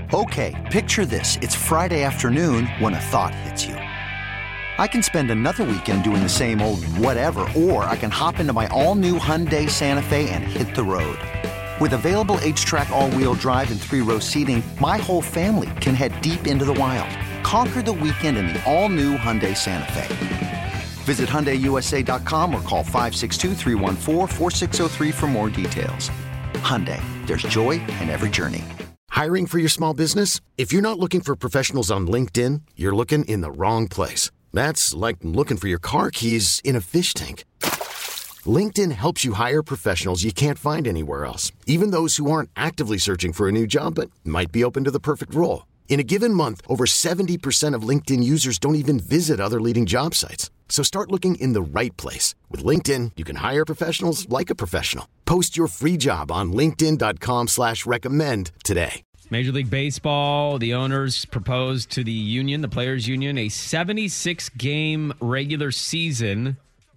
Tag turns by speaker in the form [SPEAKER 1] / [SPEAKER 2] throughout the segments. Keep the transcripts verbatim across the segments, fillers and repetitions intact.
[SPEAKER 1] Okay, picture this. It's Friday afternoon when a thought hits you. I can spend another weekend doing the same old whatever, or I can hop into my all-new Hyundai Santa Fe and hit the road. With available H-Track all-wheel drive and three-row seating, my whole family can head deep into the wild. Conquer the weekend in the all-new Hyundai Santa Fe. Visit Hyundai U S A dot com or call five six two, three one four, four six zero three for more details. Hyundai, there's joy in every journey.
[SPEAKER 2] Hiring for your small business? If you're not looking for professionals on LinkedIn, you're looking in the wrong place. That's like looking for your car keys in a fish tank. LinkedIn helps you hire professionals you can't find anywhere else, even those who aren't actively searching for a new job but might be open to the perfect role. In a given month, over seventy percent of LinkedIn users don't even visit other leading job sites. So start looking in the right place. With LinkedIn, you can hire professionals like a professional. Post your free job on linkedin dot com slash recommend today.
[SPEAKER 3] Major League Baseball, the owners proposed to the union, the players' union, a seventy-six game regular season,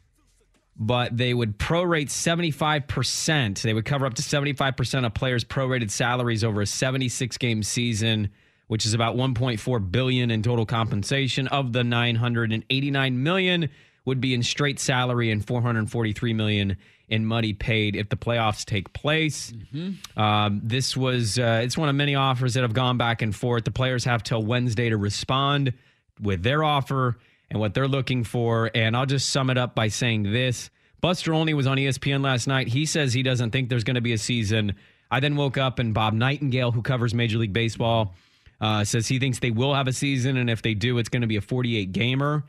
[SPEAKER 3] but they would prorate seventy-five percent. They would cover up to seventy-five percent of players' prorated salaries over a seventy-six game season, which is about one point four billion dollars in total compensation. Of the nine hundred eighty-nine million dollars would be in straight salary and four hundred forty-three million dollars in money paid if the playoffs take place. Mm-hmm. Um, this was, uh, it's one of many offers that have gone back and forth. The players have till Wednesday to respond with their offer and what they're looking for. And I'll just sum it up by saying this. Buster Olney was on E S P N last night. He says he doesn't think there's going to be a season. I then woke up and Bob Nightingale, who covers Major League Baseball, uh, says he thinks they will have a season. And if they do, it's going to be a forty-eight gamer.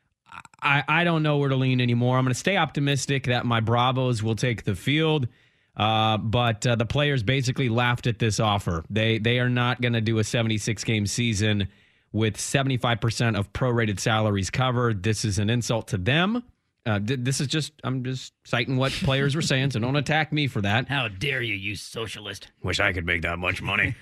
[SPEAKER 3] I, I don't know where to lean anymore. I'm going to stay optimistic that my Bravos will take the field. Uh, but uh, the players basically laughed at this offer. They they are not going to do a seventy-six game season with seventy-five percent of prorated salaries covered. This is an insult to them. Uh, this is just, I'm just citing what players were saying, so don't attack me for that.
[SPEAKER 4] How dare you, you socialist.
[SPEAKER 3] Wish I could make that much money.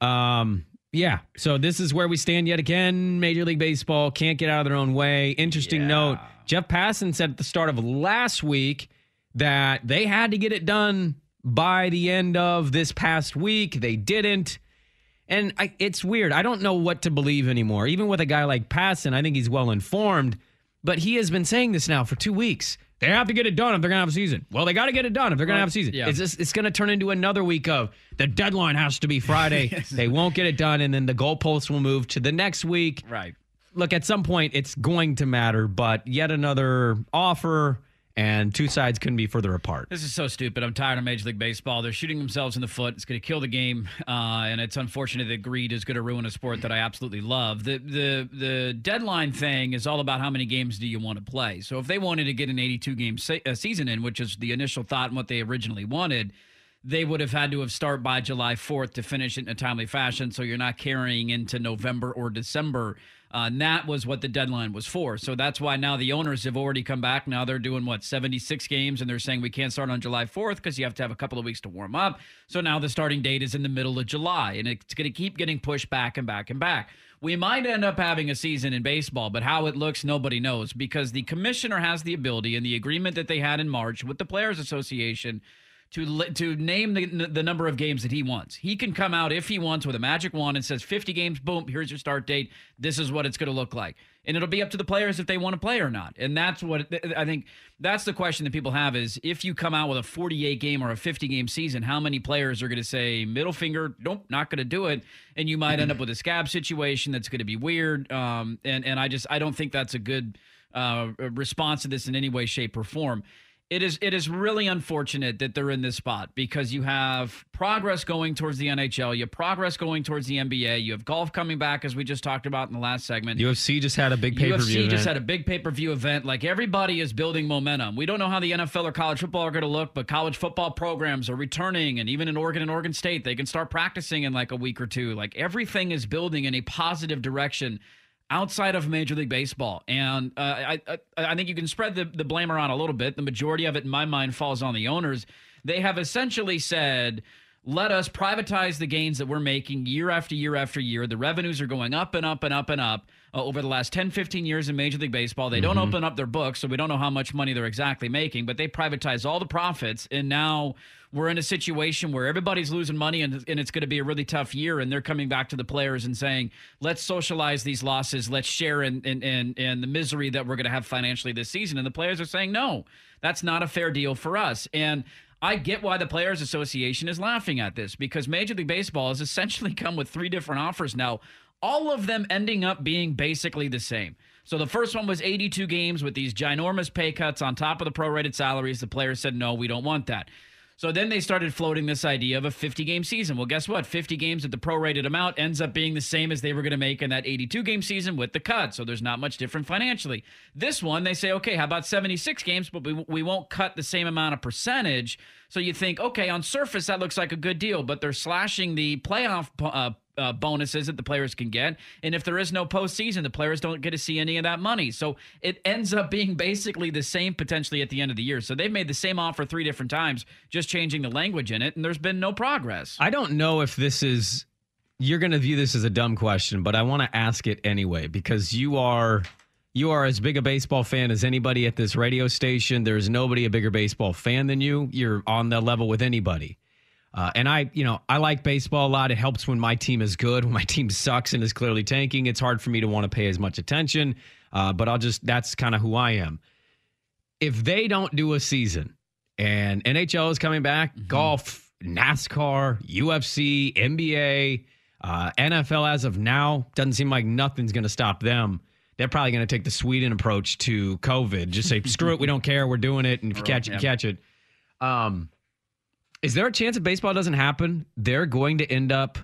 [SPEAKER 3] um, yeah, so this is where we stand yet again. Major League Baseball can't get out of their own way. Interesting yeah. note, Jeff Passan said at the start of last week that they had to get it done by the end of this past week. They didn't. And I, it's weird. I don't know what to believe anymore. Even with a guy like Passan, I think he's well informed. But he has been saying this now for two weeks. They have to get it done if they're going to have a season. Well, they got to get it done if they're going to have a season. Yeah. It's, just, it's going to turn into another week of the deadline has to be Friday. Yes. They won't get it done, and then the goalposts will move to the next week.
[SPEAKER 4] Right.
[SPEAKER 3] Look, at some point, it's going to matter, but yet another offer, and two sides couldn't be further apart.
[SPEAKER 4] This is so stupid. I'm tired of Major League Baseball. They're shooting themselves in the foot. It's going to kill the game, uh, and it's unfortunate that greed is going to ruin a sport that I absolutely love. The the the deadline thing is all about how many games do you want to play. So if they wanted to get an eighty-two game se- uh, season in, which is the initial thought and what they originally wanted, they would have had to have start by July fourth to finish it in a timely fashion, so you're not carrying into November or December. Uh, and that was what the deadline was for. So that's why now the owners have already come back. Now they're doing, what, seventy-six games, and they're saying we can't start on July fourth because you have to have a couple of weeks to warm up. So now the starting date is in the middle of July, and it's going to keep getting pushed back and back and back. We might end up having a season in baseball, but how it looks, nobody knows, because the commissioner has the ability, and the agreement that they had in March with the Players Association, to to name the the number of games that he wants. He can come out if he wants with a magic wand and says fifty games, boom, here's your start date. This is what it's going to look like. And it'll be up to the players if they want to play or not. And that's what I think that's the question that people have is if you come out with a forty-eight game or a fifty game season, how many players are going to say middle finger, nope, not going to do it. And you might end up with a scab situation that's going to be weird. Um, and, and I just I don't think that's a good uh, response to this in any way, shape, or form. It is it is really unfortunate that they're in this spot because you have progress going towards the N H L, you have progress going towards the N B A, you have golf coming back, as we just talked about in the last segment.
[SPEAKER 3] U F C just had a big pay-per-view
[SPEAKER 4] U F C
[SPEAKER 3] event.
[SPEAKER 4] just had a big pay-per-view event. Like, everybody is building momentum. We don't know how the N F L or college football are going to look, but college football programs are returning, and even in Oregon and Oregon State, they can start practicing in like a week or two. Like, everything is building in a positive direction outside of Major League Baseball. And uh, I, I I think you can spread the, the blame around a little bit. The majority of it, in my mind, falls on the owners. They have essentially said, let us privatize the gains that we're making year after year after year. The revenues are going up and up and up and up uh, over the last ten, fifteen years in Major League Baseball. They mm-hmm. don't open up their books, so we don't know how much money they're exactly making, but they privatize all the profits, and now we're in a situation where everybody's losing money, and, and it's going to be a really tough year, and they're coming back to the players and saying, let's socialize these losses, let's share in, in, in, in the misery that we're going to have financially this season. And the players are saying, no, that's not a fair deal for us. And I get why the Players Association is laughing at this, because Major League Baseball has essentially come with three different offers now, all of them ending up being basically the same. So the first one was eighty-two games with these ginormous pay cuts on top of the prorated salaries. The players said, no, we don't want that. So then they started floating this idea of a fifty-game season. Well, guess what? fifty games at the prorated amount ends up being the same as they were going to make in that eighty-two-game season with the cut. So there's not much different financially. This one, they say, okay, how about seventy-six games, but we, we won't cut the same amount of percentage. So you think, okay, on surface, that looks like a good deal, but they're slashing the playoff uh, uh, bonuses that the players can get. And if there is no postseason, the players don't get to see any of that money. So it ends up being basically the same potentially at the end of the year. So they've made the same offer three different times, just changing the language in it, and there's been no progress.
[SPEAKER 3] I don't know if this is, you're going to view this as a dumb question, but I want to ask it anyway, because you are... You are as big a baseball fan as anybody at this radio station. There's nobody a bigger baseball fan than you. You're on the level with anybody. Uh, and I, you know, I like baseball a lot. It helps when my team is good. When my team sucks and is clearly tanking, it's hard for me to want to pay as much attention. Uh, but I'll just, that's kind of who I am. If they don't do a season and N H L is coming back, mm-hmm. golf, NASCAR, U F C, N B A, uh, N F L as of now, doesn't seem like nothing's going to stop them. They're probably going to take the Sweden approach to COVID. Just say, screw it, we don't care, we're doing it, and if you catch it, you catch it. Um, is there a chance if baseball doesn't happen, they're going to end up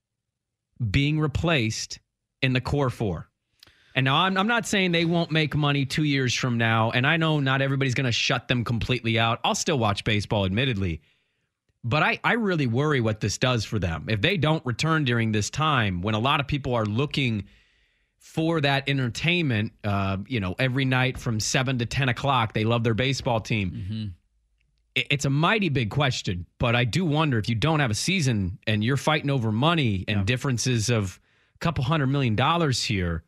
[SPEAKER 3] being replaced in the core four? And now I'm, I'm not saying they won't make money two years from now, and I know not everybody's going to shut them completely out. I'll still watch baseball, admittedly. But I, I really worry what this does for them. If they don't return during this time, when a lot of people are looking for that entertainment, uh, you know, every night from seven to ten o'clock, they love their baseball team. Mm-hmm. It, it's a mighty big question, but I do wonder if you don't have a season and you're fighting over money and yeah. differences of a couple hundred million dollars here,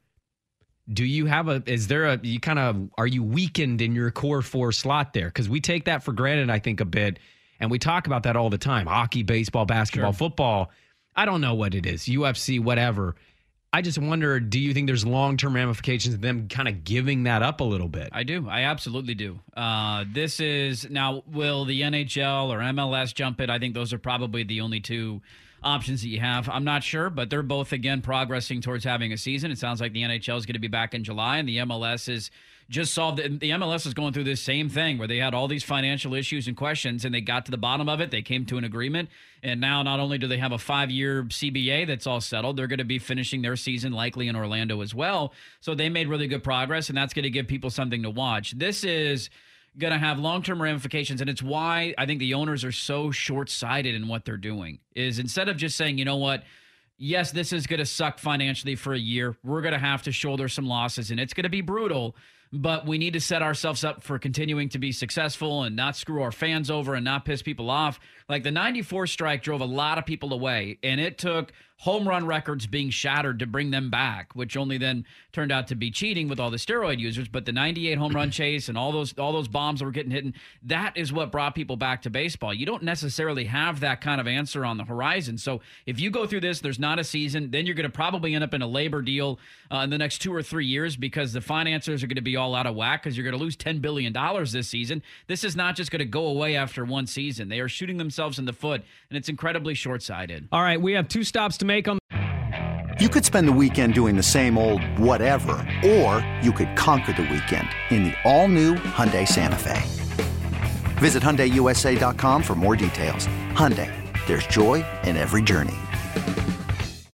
[SPEAKER 3] do you have a, is there a, you kind of, are you weakened in your core four slot there? Because we take that for granted, I think, a bit, and we talk about that all the time. Hockey, baseball, basketball, sure. football. I don't know what it is, U F C, whatever. I just wonder, do you think there's long-term ramifications of them kind of giving that up a little bit?
[SPEAKER 4] I do. I absolutely do. Uh, this is, now, will the N H L or M L S jump it? I think those are probably the only two options that you have. I'm not sure, but they're both, again, progressing towards having a season. It sounds like the N H L is going to be back in July, and the M L S is just solved it. The M L S is going through this same thing where they had all these financial issues and questions, and they got to the bottom of it. They came to an agreement, and now not only do they have a five-year C B A that's all settled, they're going to be finishing their season likely in Orlando as well. So they made really good progress, and that's going to give people something to watch. This is going to have long-term ramifications, and it's why I think the owners are so short-sighted in what they're doing, is instead of just saying, you know what, yes, this is going to suck financially for a year. We're going to have to shoulder some losses, and it's going to be brutal, but we need to set ourselves up for continuing to be successful and not screw our fans over and not piss people off. Like the ninety-four strike drove a lot of people away, and it took home run records being shattered to bring them back, which only then turned out to be cheating with all the steroid users. But the ninety-eight home run chase and all those all those bombs that were getting hit, that is what brought people back to baseball. You don't necessarily have that kind of answer on the horizon. So if you go through this, there's not a season, then you're going to probably end up in a labor deal uh, in the next two or three years because the financiers are going to be all out of whack because you're going to lose ten billion dollars this season. This is not just going to go away after one season. They are shooting themselves in the foot, and it's incredibly short-sighted.
[SPEAKER 3] All right, we have two stops to make on.
[SPEAKER 1] You could spend the weekend doing the same old whatever, or you could conquer the weekend in the all-new Hyundai Santa Fe. Visit Hyundai U S A dot com for more details. Hyundai, there's joy in every journey.